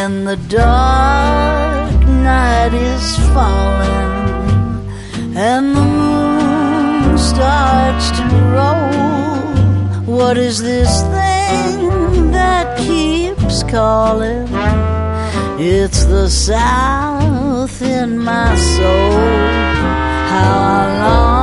when the dark night is falling and the moon starts to roll. What is this thing that keeps calling? It's the South in my soul. How I long